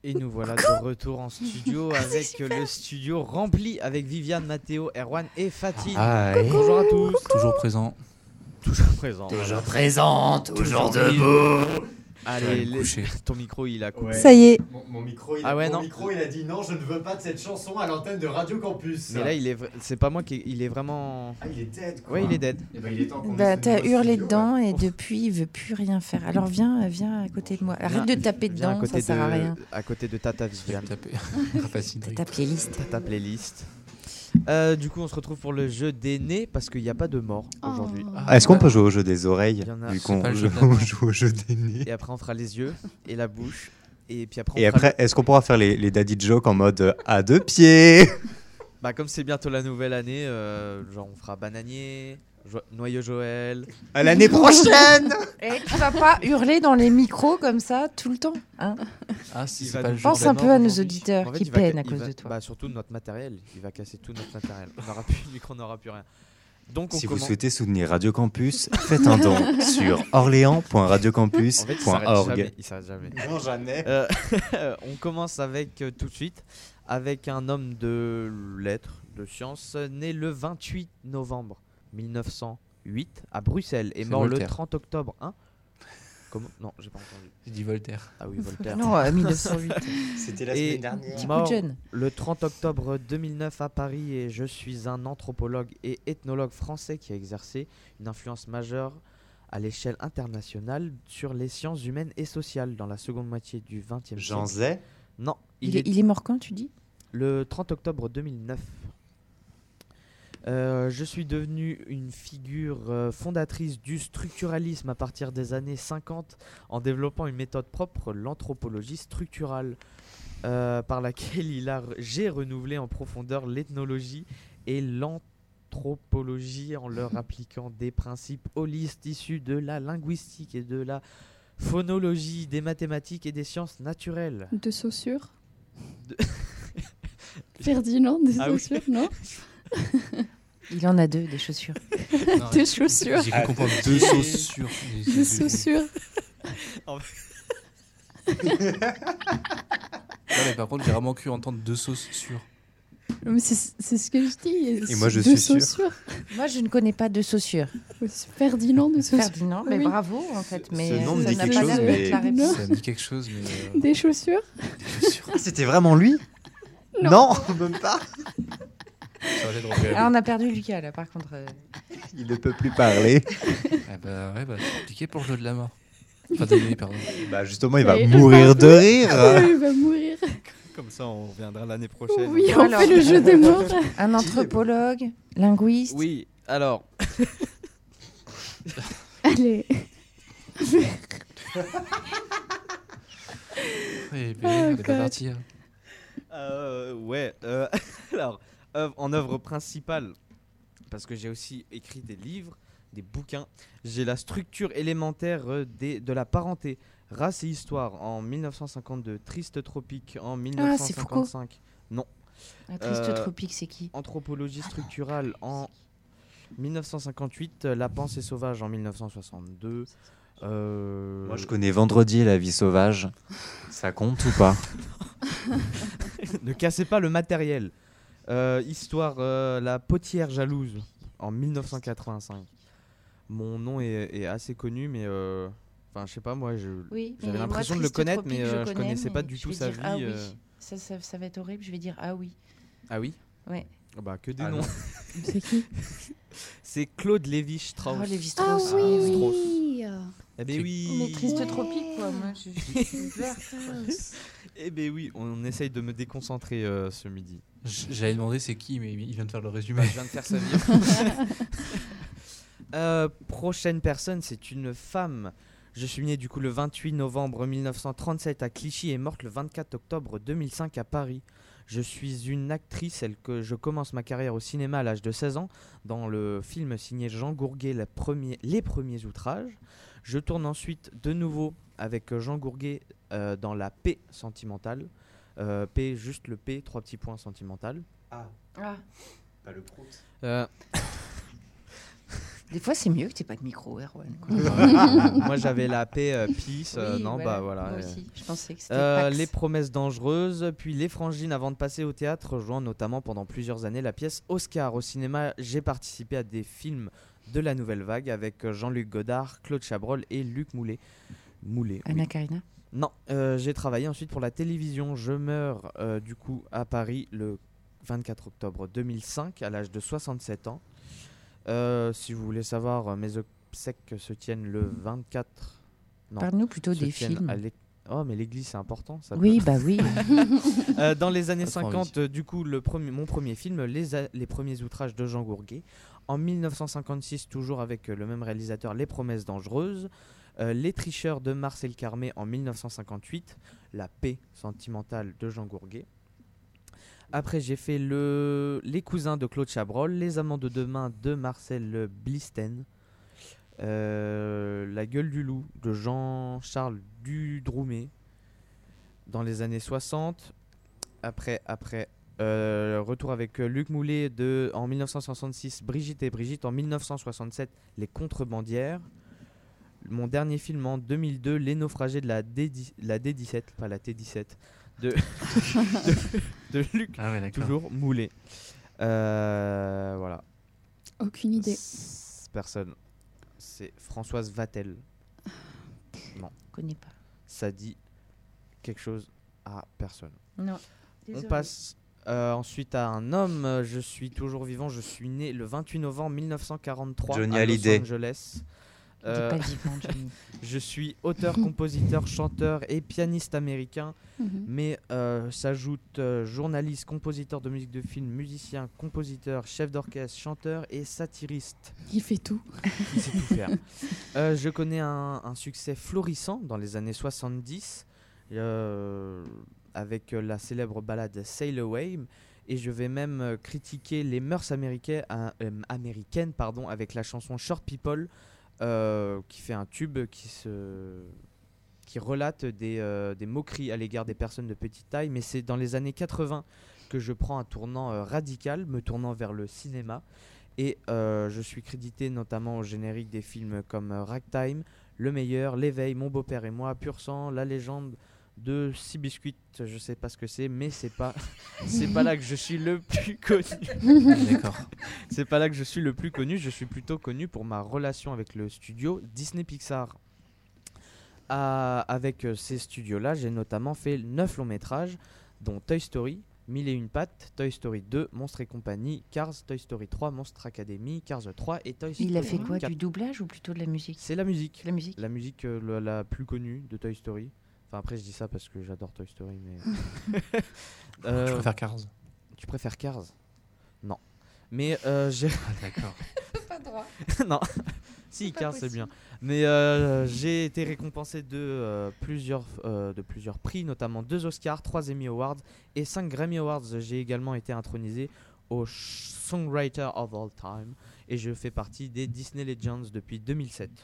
Et nous voilà de retour en studio avec le studio rempli avec Viviane, Mathéo, Erwan et Fatine. Ah, Bonjour à tous. Toujours présent. Toujours présent. Toujours présent, toujours Toujours debout. Allez, Je vais me les- coucher. ton micro il a coupé. Ouais. Ça y est. Mon, mon micro, il, Ah ouais, mon non. micro, il a dit non, je ne veux pas de cette chanson à l'antenne de Radio Campus. Mais là il est, vra- c'est pas moi qui, il est vraiment. Ah, il est dead quoi. Ouais, il est dead. Eh ben, il est temps qu'on Bah, ait ce t'as nouveau hurlé studio, dedans là. et depuis il veut plus rien faire. Alors viens, viens à côté de moi. Arrête Viens- de taper viens à dedans, côté ça sert de- à rien. À côté de Tata Je vais Viviane. me taper. Rafacine. T'as ta playlist. Tata playlist. Euh, du coup, on se retrouve pour le jeu des nez parce qu'il n'y a pas de mort aujourd'hui. Ah, est-ce qu'on peut jouer au jeu des oreilles Il y en a- vu c'est qu'on pas le jeu joue, de la mort. joue au jeu des nez. Et après, on fera les yeux et la bouche. Et puis après, on Et fera après, est-ce qu'on pourra faire les, les daddy jokes en mode euh, à deux pieds? le- Bah, comme c'est bientôt la nouvelle année, euh, genre on fera bananier, jo- noyau Joël. À l'année prochaine. Et tu vas pas hurler dans les micros comme ça tout le temps, hein? Ah, si Il c'est va pas nous le jeu Pense de la un mort. peu à nos aujourd'hui. auditeurs En fait, qui il va ca- peinent à il cause va- de toi. Bah, surtout notre matériel. Il va casser tout notre matériel. On n'aura plus de micro, on n'aura plus rien. Donc, on Si vous commence. souhaitez soutenir Radio Campus, faites un don sur orléans point radio campus En fait, il point s'arrête org. jamais. Il s'arrête jamais. Non, jamais. Euh, on commence avec euh, tout de suite avec un homme de lettres, de sciences, né le vingt-huit novembre mille neuf cent huit à Bruxelles et C'est mort le Voltaire. trente octobre. Hein Comment Non, j'ai pas entendu. J'ai dit Voltaire. Ah oui, Voltaire. Non, euh, mille neuf cent huit. C'était la Et semaine dernière. Petit coup de mort jeune. le trente octobre deux mille neuf à Paris et je suis un anthropologue et ethnologue français qui a exercé une influence majeure à l'échelle internationale sur les sciences humaines et sociales dans la seconde moitié du vingtième Jean siècle. Zay. Non, Il est, il est mort quand, tu dis? le trente octobre deux mille neuf. Euh, je suis devenu une figure euh, fondatrice du structuralisme à partir des années cinquante en développant une méthode propre, l'anthropologie structurale, euh, par laquelle il a, j'ai renouvelé en profondeur l'ethnologie et l'anthropologie en leur appliquant des principes holistes issus de la linguistique et de la phonologie, des mathématiques et des sciences naturelles. De Saussure. De- Ferdinand de Ah oui. Saussure, non? Il en a deux, des chaussures. Non, Des j'ai- chaussures. J'ai cru comprendre deux chaussures. De Saussure. En Non, mais par contre, j'ai vraiment cru entendre deux sauces sûres. Mais c'est c'est ce que je dis. Et moi, je de suis sûr. Saussure. Moi, je ne connais pas de Saussure. Ferdinand de Saussure. Ferdinand, mais Oui. bravo en fait. Mais Ce nom me ça dit n'a quelque pas chose, l'air mais- d'être la réponse. Ça me dit quelque chose, mais. euh, Des chaussures. des chaussures. Ah, c'était vraiment lui? Non, même pas. Ça aurait été drôle. Ah, on a perdu Lucas là, par contre. euh. Il ne peut plus parler. Ah bah ouais, bah, c'est compliqué pour le jeu de la mort. Enfin, de nuit, pardon. Bah justement, il va Ouais, mourir de Ah, rire. il va mourir. Comme ça, on reviendra l'année prochaine. Oui, on Alors, fait le jeu des morts. Un anthropologue, linguiste. Oui, alors. Allez. Oui, Oh, mais elle va God. partir. Euh, ouais. euh, alors, œuvre- en œuvre principale, parce que j'ai aussi écrit des livres, des bouquins. J'ai la structure élémentaire euh, des, de la parenté, race et histoire en mille neuf cent cinquante-deux, Triste tropique en mille neuf cent cinquante-cinq. Non. Un triste Euh, tropique, c'est qui? Anthropologie structurale en mille neuf cent cinquante-huit, euh, La pensée sauvage en mille neuf cent soixante-deux. euh, Moi, je connais Vendredi et la vie sauvage. Ça compte ou pas? Ne cassez pas le matériel. Euh, histoire euh, La potière jalouse en mille neuf cent quatre-vingt-cinq. Mon nom est, est assez connu, mais euh, enfin, je sais pas, moi, je, Oui, mais j'avais moi, l'impression de le Triste connaître, Tropique, mais euh, je connais, connaissais pas mais du je tout vais sa dire vie. Ah oui, euh. ça, ça, ça va être horrible. Je vais dire ah oui. Ah oui. Ouais. Ah bah que des Ah noms. non. C'est qui? C'est Claude Lévi-Strauss. Oh, Lévi Ah Strauss. oui. Eh ben oui. Mais triste tropique quoi. Moi, je, je suis verte. Eh ben oui, on essaye de me déconcentrer euh, ce midi. J- J'allais demander c'est qui, mais il vient de faire le résumé. Bah, je viens de faire sa vie. Euh, prochaine personne, c'est une femme. Je suis né du coup le vingt-huit novembre mille neuf cent trente-sept à Clichy et morte le vingt-quatre octobre deux mille cinq à Paris. Je suis une actrice, celle que je commence ma carrière au cinéma à l'âge de seize ans dans le film signé Jean Gourguet, les premiers, les premiers outrages. Je tourne ensuite de nouveau avec Jean Gourguet euh, dans La Paix sentimentale. Euh, P, juste le P, trois petits points sentimental. Ah. Ah. Pas le prout. Euh, Des fois, c'est mieux que tu n'aies pas de micro, Erwan. quoi. Moi, j'avais la paix, euh, peace. euh, Oui, non, voilà, bah voilà. moi euh. aussi, je pensais que c'était Euh, Pax. Les promesses dangereuses, puis Les Frangines avant de passer au théâtre, rejoint notamment pendant plusieurs années la pièce Oscar. Au cinéma, j'ai participé à des films de la Nouvelle Vague avec Jean-Luc Godard, Claude Chabrol et Luc Moulet. Moulet. Anna oui. Karina. Non, euh, j'ai travaillé ensuite pour la télévision. Je meurs euh, du coup à Paris le vingt-quatre octobre deux mille cinq à l'âge de soixante-sept ans. Euh, si vous voulez savoir, euh, mes obsèques se tiennent le vingt-quatre. Non, Parle-nous plutôt se des tiennent films. à l'é- Oh, mais l'église c'est important. Ça Oui, peut- bah oui. Euh, dans les années Pas trop cinquante, euh, du coup, le premier, mon premier film, les, a- les premiers outrages de Jean Gourguet. En mille neuf cent cinquante-six, toujours avec euh, le même réalisateur, Les Promesses dangereuses. Euh, Les Tricheurs de Marcel Carmé en mille neuf cent cinquante-huit. La paix sentimentale de Jean Gourguet. Après, j'ai fait le... Les Cousins de Claude Chabrol, Les Amants de demain de Marcel Blisten, euh, La Gueule du loup de Jean-Charles Dudroumet dans les années soixante. Après, après euh, retour avec euh, Luc Moulet de, en mille neuf cent soixante-six, Brigitte et Brigitte. En mille neuf cent soixante-sept, Les Contrebandières. Mon dernier film en deux mille deux, Les Naufragés de la, D dix, la D dix-sept, pas la T dix-sept, de, de, de Luc, Ah ouais, d'accord. toujours Moulet. Euh, voilà. Aucune idée. S- Personne. C'est Françoise Vatel. Non. Je connais pas. Ça dit quelque chose à personne. Non. On Désolée. passe euh, ensuite à un homme. Euh, Je suis toujours vivant. Je suis né le vingt-huit novembre mille neuf cent quarante-trois Johnny à Hallyday. Los Angeles. Dis pas vivant, Johnny. Je suis auteur, compositeur, chanteur et pianiste américain, Mhm. mais euh, s'ajoute euh, journaliste, compositeur de musique de film, musicien, compositeur, chef d'orchestre, chanteur et satiriste. Il fait tout. Il sait tout faire. Euh, je connais un, un succès florissant dans les années soixante-dix euh, avec euh, la célèbre ballade Sail Away. Et je vais même euh, critiquer les mœurs américaines, euh, américaines pardon, avec la chanson Short People, euh, qui fait un tube qui, se, qui relate des, euh, des moqueries à l'égard des personnes de petite taille. Mais c'est dans les années quatre-vingts que je prends un tournant euh, radical, me tournant vers le cinéma. Et euh, je suis crédité notamment au générique des films comme euh, Ragtime, Le Meilleur, L'éveil, Mon beau-père et moi, Pur sang, La légende de Six Biscuits, je sais pas ce que c'est, mais c'est pas, c'est pas là que je suis le plus connu. D'accord. C'est pas là que je suis le plus connu. Je suis plutôt connu pour ma relation avec le studio Disney Pixar. À- avec euh, ces studios-là, j'ai notamment fait neuf longs métrages, dont Toy Story, Mille et une pattes, Toy Story deux, Monstres et compagnie, Cars, Toy Story trois, Monstre Academy, Cars trois et Toy Story Il a fait quoi, quatre. du doublage ou plutôt de la musique? C'est la musique. La musique. La musique euh, le- la plus connue de Toy Story. Enfin après je dis ça parce que j'adore Toy Story mais... Euh, Je préfère Cars. Tu préfères Cars? Non. Mais euh, j'ai... D'accord. Pas droit. non. Si, Cars c'est bien. Mais euh, j'ai été récompensé de, euh, plusieurs, euh, de plusieurs prix, notamment deux Oscars, trois Emmy Awards et cinq Grammy Awards. J'ai également été intronisé au Sh- Songwriter of All Time et je fais partie des Disney Legends depuis deux mille sept.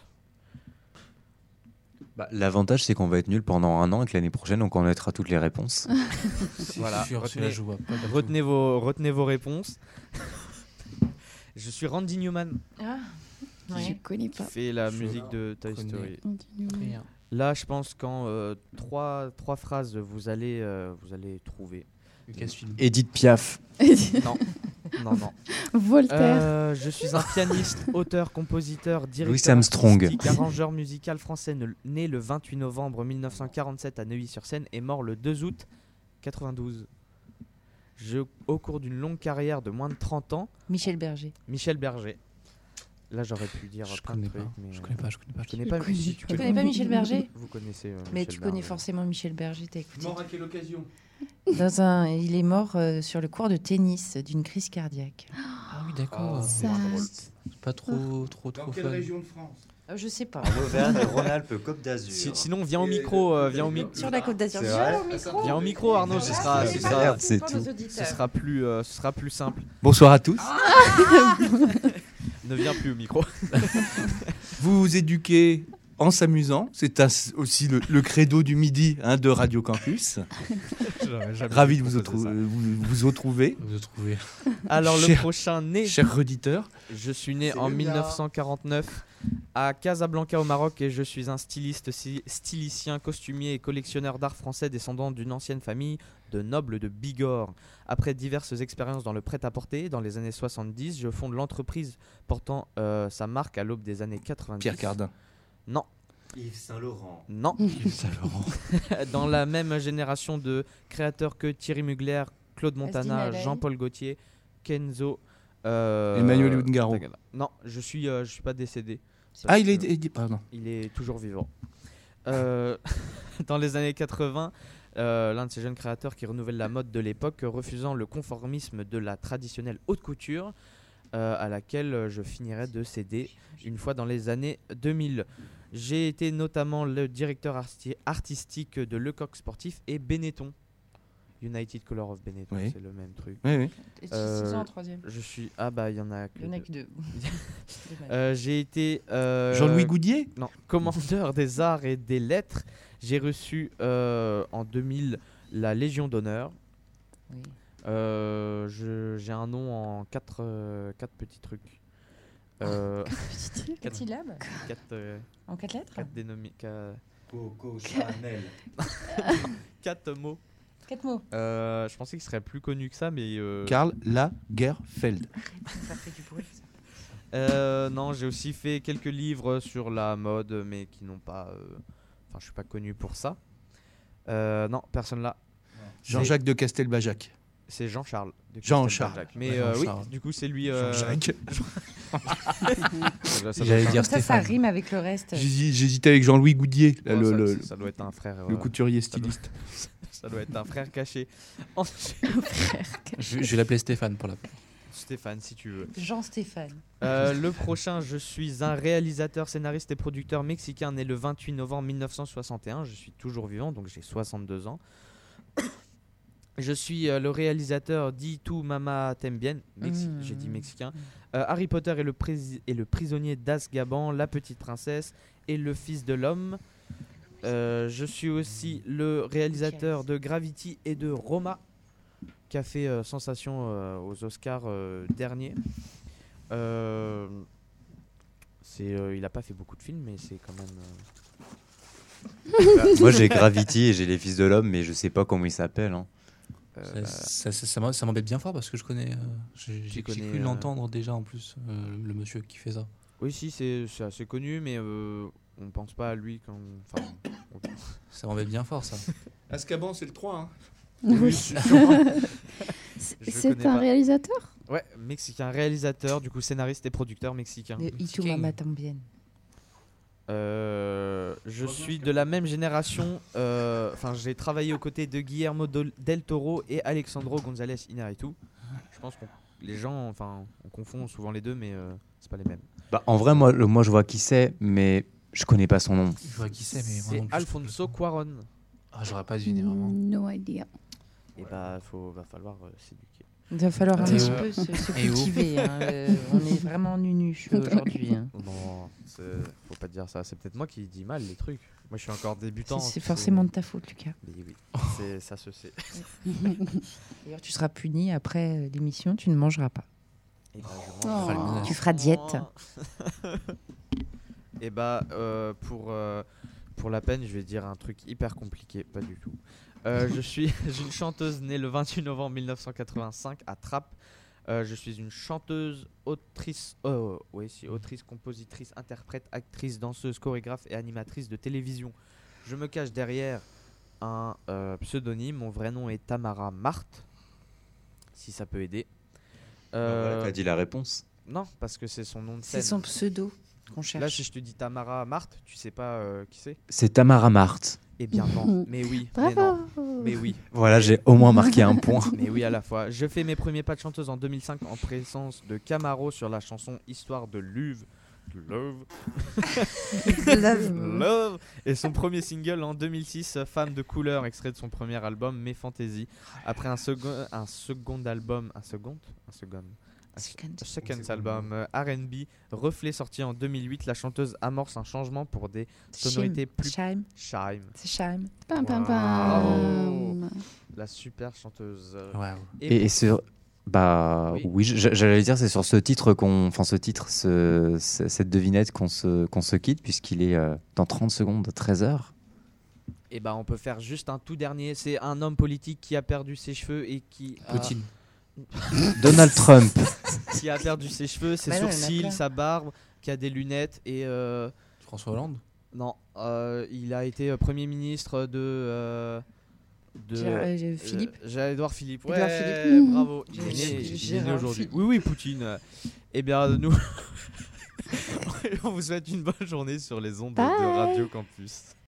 Bah, l'avantage, c'est qu'on va être nul pendant un an et que l'année prochaine, on connaîtra toutes les réponses. Voilà, sûr, celui-là, retenez, je vois pas du tout. retenez, vos, retenez vos réponses. Je suis Randy Newman, Ah, Je ouais. connais qui pas. fait la Je musique de Toy connais. Story. Rien. Là, je pense qu'en euh, trois, trois phrases, vous allez, euh, vous allez trouver. Lucas film. Edith Piaf. Non, non, non. Voltaire. Euh, je suis un pianiste, auteur, compositeur, directeur Louis Armstrong. artistique, arrangeur musical français ne- né le vingt-huit novembre mille neuf cent quarante-sept à Neuilly-sur-Seine et mort le deux août quatre-vingt-douze. Je, au cours d'une longue carrière de moins de trente ans, Michel Berger. Michel Berger. Là, j'aurais pu dire Je plein de connais trucs, pas. mais Je euh, connais pas. Je connais pas. je connais Je pas. connais si, pas. Tu connais pas Michel Berger? Vous connaissez. euh, Mais Michel tu connais Berger. forcément Michel Berger, t'as écouté. Mort à quelle occasion? Dans un, il est mort euh, sur le court de tennis d'une crise cardiaque. Ah oui, d'accord. Ça- C'est pas trop, trop, Dans trop quelle fun. région de France? Euh, je sais pas. Auvergne, Rhône-Alpes, Côte d'Azur. Si- sinon, viens au micro. euh, viens au micro. Sur la côte d'Azur. C'est Viens vrai au micro. Viens au micro, Arnaud. Ce sera, ce sera, Merde, c'est Pour tout. nos ce auditeurs. sera plus, euh, ce sera plus simple. Bonsoir à tous. Ne viens plus au micro. Vous éduquez en s'amusant. C'est as- aussi le, le credo du midi hein, de Radio Campus. J'aurais jamais Ravi dû de vous, proposer autrou- ça. vous, vous retrouver. Vous retrouver. Alors, le Cher- prochain né. Cher auditeur. Je suis né C'est en le mille gars. neuf cent quarante-neuf à Casablanca au Maroc et je suis un styliste, si- stylicien, costumier et collectionneur d'art français descendant d'une ancienne famille de nobles de Bigorre. Après diverses expériences dans le prêt-à-porter, dans les années soixante-dix, je fonde l'entreprise portant euh, sa marque à l'aube des années quatre-vingt-dix. Pierre Cardin. Non. Yves Saint-Laurent. Non. Yves Saint-Laurent. Dans la même génération de créateurs que Thierry Mugler, Claude Montana, Asdin Jean-Paul Gaultier, Kenzo. euh, Emmanuel Ungaro. Non, je suis, euh, je suis pas décédé. Ah, il que- est, il est- pardon. Il est toujours vivant. Euh, dans les années quatre-vingts, euh, l'un de ces jeunes créateurs qui renouvelle la mode de l'époque, refusant le conformisme de la traditionnelle haute couture, euh, à laquelle je finirai de céder une fois dans les années deux mille. J'ai été notamment le directeur arti- artistique de Lecoq Sportif et Benetton. United Color of Benetton, Oui. c'est le même truc. Oui, oui. Et tu- c'est ça en troisième. Je suis. Ah bah il y en a que Il y en a deux. que deux. Dommage. Euh, J'ai été. euh, Jean-Louis Goudier Non, commandeur des arts et des lettres. J'ai reçu euh, en deux mille la Légion d'honneur. Oui. Euh, je- J'ai un nom en quatre, euh, quatre petits trucs. Euh, Quatre quatre- syllabes quatre, euh, En quatre lettres Quatre dénomi- qua- Coco Chanel. Quatre mots. Quatre mots. Euh, je pensais qu'il serait plus connu que ça, mais. euh, Karl Lagerfeld. Ça fait du bruit, ça. Euh, non, j'ai aussi fait quelques livres sur la mode, mais qui n'ont pas. euh, Enfin, je suis pas connu pour ça. Euh, non, personne là. Jean-Jacques de Castelbajac. C'est Jean-Charles. de Jean-Charles. Castelbajac. Mais Ouais, euh, oui, Jean-Charles. du coup, c'est lui. euh, Jean-Jacques. Ça doit- ça doit J'allais être un- dire Ça, ça Stéphane. rime avec le reste. J'hési- J'hésitais avec Jean-Louis Goudier, là, Oh, le, ça, le- ça- ça doit être un frère. le euh, couturier ça doit- styliste. Ça doit être un frère caché. Ensuite- Je, je vais l'appeler Stéphane pour la. Stéphane, si tu veux. Jean-Stéphane. Euh, le prochain, je suis un réalisateur, scénariste et producteur mexicain né le vingt-huit novembre mille neuf cent soixante et un. Je suis toujours vivant, donc j'ai soixante-deux ans. Je suis euh, le réalisateur d'I Tu Mama T'aime Bien, Mexi- Mmh. j'ai dit mexicain. Euh, Harry Potter et le, prisi- et le prisonnier d'Azkaban, La Petite Princesse et Le Fils de l'Homme. Euh, je suis aussi le réalisateur de Gravity et de Roma, qui a fait euh, sensation euh, aux Oscars euh, derniers. Euh, c'est, euh, il n'a pas fait beaucoup de films, mais c'est quand même. euh, Moi j'ai Gravity et j'ai les Fils de l'Homme, mais je sais pas comment ils s'appellent. Hein. euh, Ça, bah, ça, ça, ça m'en- ça m'embête bien fort parce que je connais. euh, j'ai j'ai- j'ai connais, cru euh, l'entendre déjà en plus, euh, le monsieur qui fait ça. Oui, si, c'est, c'est assez connu, mais euh, on pense pas à lui quand. Enfin, on- Ça m'embête bien fort ça. Azkaban, c'est le trois. Hein. Oui. Je C'est connais un pas. réalisateur Ouais, mexicain, réalisateur, du coup scénariste et producteur mexicain. De Y tu Mama Tambien. Euh, je suis de la même génération. euh, Enfin, j'ai travaillé aux côtés de Guillermo Dol- del Toro et Alejandro González Iñárritu. Je pense que les gens, enfin, on confond souvent les deux, mais euh, c'est pas les mêmes. Bah, en vrai, moi, le- moi je vois qui c'est, mais je connais pas son nom. Je vois qui c'est, mais moi C'est non plus. Alfonso Cuarón. Ah, j'aurais pas deviné vraiment. No idea. Et bah, faut, va falloir euh, s'éduquer. Il va falloir un Et petit où peu se, se Et où cultiver. hein, euh, on est vraiment nunuche aujourd'hui. hein. Non, c'est- faut pas dire ça. C'est peut-être moi qui dis mal les trucs. Moi, je suis encore débutant. C'est- c'est tu forcément sais. de ta faute, Lucas. Mais oui, c'est- ça se sait. D'ailleurs, tu seras puni après euh, l'émission, tu ne mangeras pas. Et bah, je Oh. mange. Ah, le menace. Tu feras diète. Et bah, euh, pour, euh, pour la peine, je vais dire un truc hyper compliqué. Pas du tout. Euh, je suis une chanteuse née le vingt-huit novembre mille neuf cent quatre-vingt-cinq à Trappes. Euh, je suis une chanteuse, autrice, euh, oui, si, autrice, compositrice, interprète, actrice, danseuse, chorégraphe et animatrice de télévision. Je me cache derrière un euh, pseudonyme. Mon vrai nom est Tamara Marthe, si ça peut aider. Euh, T'as dit la réponse. non, parce que c'est son nom de C'est scène. son pseudo qu'on Là, cherche. si je te dis Tamara Marthe, tu sais pas euh, qui c'est? C'est Tamara Marthe. Eh bien non, mais oui, mais Bravo. non, mais oui. Voilà, j'ai au moins marqué un point. Mais oui, à la fois. Je fais mes premiers pas de chanteuse en deux mille cinq en présence de Camaro sur la chanson Histoire de Love. Love. Love. Love. Et son premier single en deux mille six, Femme de couleur, extrait de son premier album Mes Fantaisies. Après un second, un second album, un second, un second, Second. Second album euh, R and B, Reflet, sorti en deux mille huit. La chanteuse amorce un changement pour des sonorités Shime. plus... Shime. Shime. C'est Shime. Pam, pam, Wow. pam. La super chanteuse. Wow. Et, et sur. Bah Oui. oui, j- j'allais dire, c'est sur ce titre qu'on. Enfin, ce titre, ce- ce- cette devinette qu'on se, qu'on se quitte, puisqu'il est euh, dans trente secondes, treize heures. Et bah on peut faire juste un tout dernier. C'est un homme politique qui a perdu ses cheveux et qui a... Poutine. Donald Trump. Qui a perdu ses cheveux, ses Bah non, il y en a sourcils, plein. sa barbe, qui a des lunettes et... euh, François Hollande. Non, euh, il a été euh, Premier ministre de... euh, de Gérard- euh, Philippe. euh, Gérard- Édouard Philippe. Ouais, Édouard Philippe. bravo. Il Mmh. est né, Gé- il est né Gérard aujourd'hui. Philippe. Oui, oui, Poutine. Eh bien, nous... on vous souhaite une bonne journée sur les ondes de Bye. Radio Campus.